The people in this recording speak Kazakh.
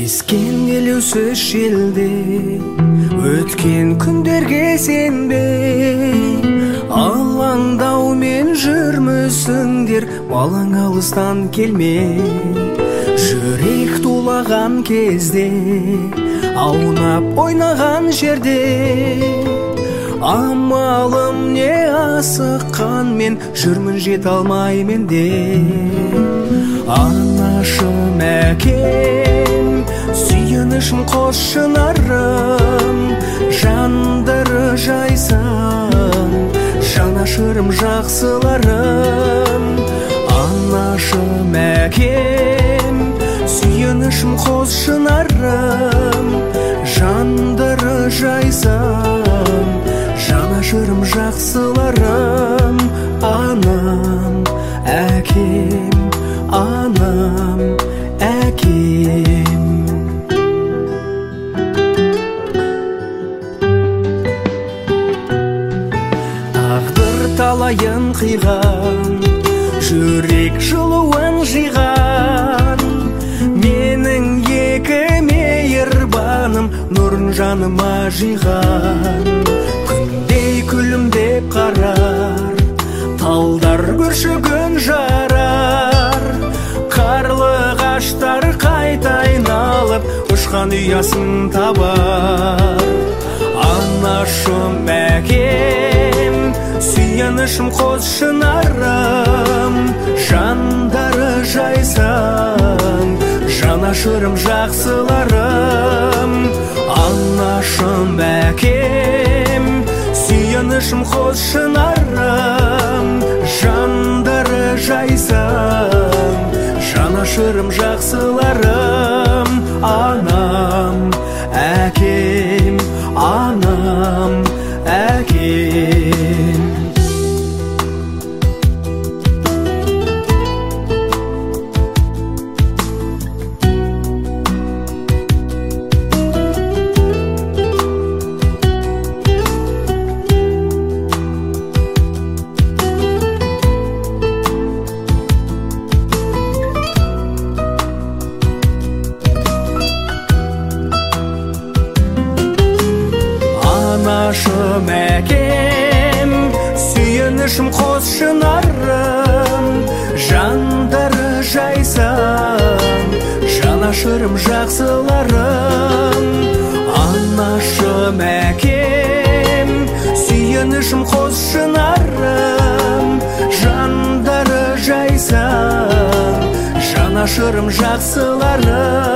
Ескен елеусіз желде өткен күндерге сенбей алаңдаумен жүрмісіңдер, балаң алыстан келмей. Жүрек тулаған кезде, аунап ойнаған жерде, амалым не асыққан мен, жүрмін жете алмай менде. Анашым, әкем, сүйінішім қос шынарым, жандары жайсаң, жанашырым жақсыларым. Анашым, әкем, сүйінішім қос шынарым, жандары жайсаң, жанашырым жақсыларым. Анам, әкем, анам, әкем. Тағдыр талайын қиған, жүрек жылуын жиған, менің екі мейірбаным нұрын жаныма жиған. Күндей күлімдеп қарар, талдар бүршігін жарар, қарлығаштар қайта айналып ұшқан ұясын табар. Анашым, әкем, сүйінішім қос шынарым, жандары жайсаң, жанашырым жақсыларым. Анашым, әкем, сүйінішім қос шынарым, жандары жайсаң, жанашырым жақсыларым. Анам, әкем, анам, әкем. Анашым, әкем, сүйінішім қос шынарым, жандары жайсаң, жанашырым жақсыларым. Анашым, әкем, сүйінішім қос шынарым, жандары жайсаң, жанашырым жақсыларым.